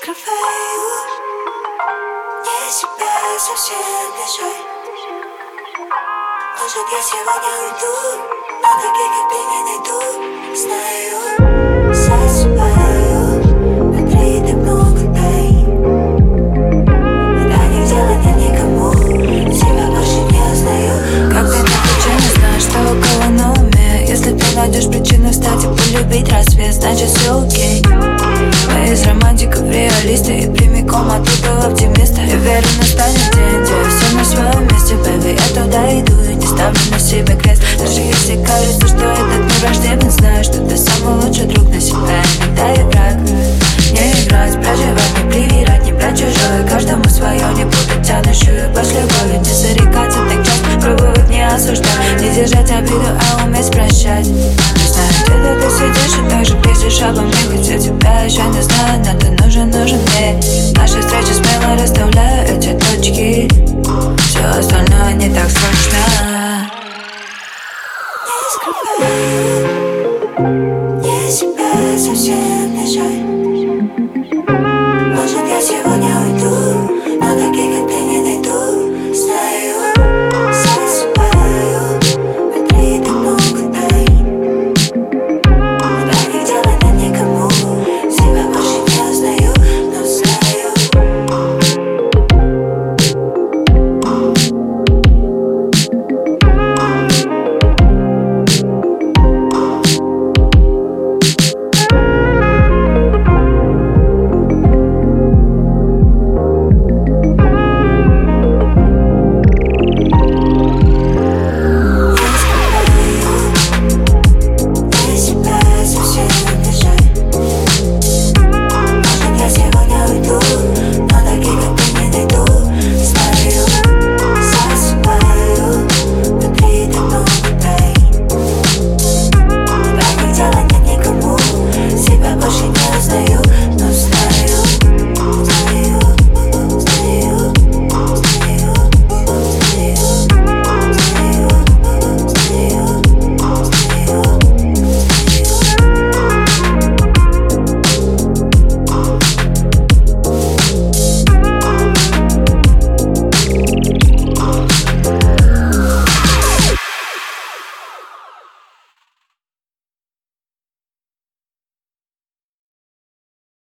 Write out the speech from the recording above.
скрываю не себя совсем мешай. Может, я сегодня уйду, но таких как ты не найду. Знаю, засыпаю, внутри так много тайн. Это не делать никому, себя больше не узнаю. Как ты на причине знаешь, что у кого на уме? Если ты найдешь причину встать и полюбить рассвет, значит все окей. Мы из романтиков реалисты и прямиком оттуда оптимисты. Я верю, настанет день, где все на своем месте, baby. Я туда иду и не ставлю на себе крест. Даже если кажется, что этот мир враждебен, знаю, что ты самый лучший друг на себя. Иногда и враг. Не играть, проживать, не привирать, не брать чужое. Каждому свое, не путать тянущую по любовью. Не зарекаться так часто, пробовать не осуждать. Не держать обиду, а уметь прощать. Не знаю, где-то ты сидишь и так же грезишь обо мне. Ведь я тебя еще не знаю, но ты нужен мне. Наши встречи смело расставляю эти точки. Все остальное не так сложно. Не скрываю, не себя совсем мешай. Может, я сегодня уйду.